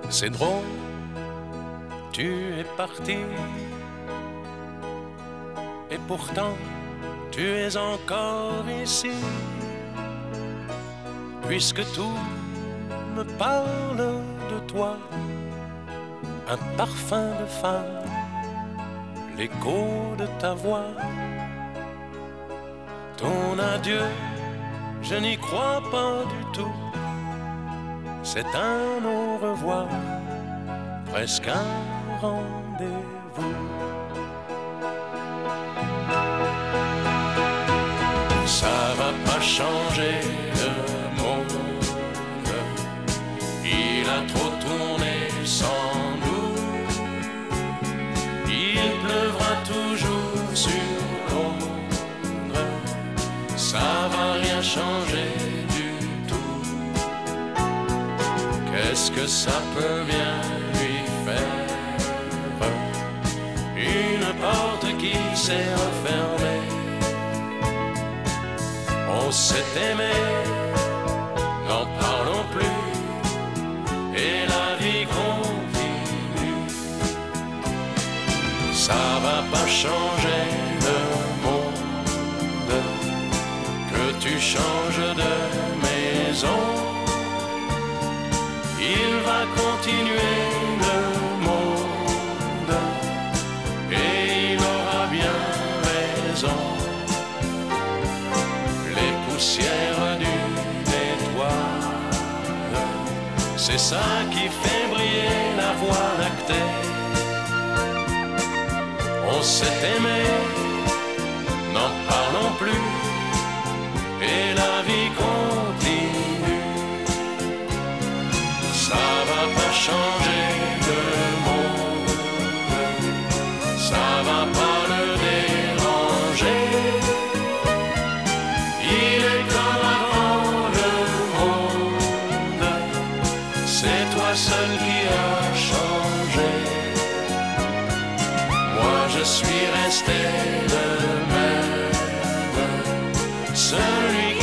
C'est drôle, tu es parti, et pourtant tu es encore ici, puisque tout me parle de toi, un parfum de femme, l'écho de ta voix. Ton adieu, je n'y crois pas du tout, c'est un au revoir, presque un rendez-vous. Ça va pas changer le monde, il a trop tourné sans nous, il pleuvra toujours sur Londres, ça va rien changer du tout. Qu'est-ce que ça peut bien lui faire, une porte qui s'est refermée? On s'est aimé, n'en parlons plus, et la vie continue. Ça va pas changer le monde, que tu changes de maison. Il va continuer le monde, et il aura bien raison. Les poussières d'une étoile, c'est ça qui fait briller la voie lactée. On s'est aimé, n'en parlons plus, et la vie continue. Ça va pas changer le monde, ça va pas le déranger. Il est comme avant le monde, c'est toi seul qui as changé. Moi je suis resté le même, celui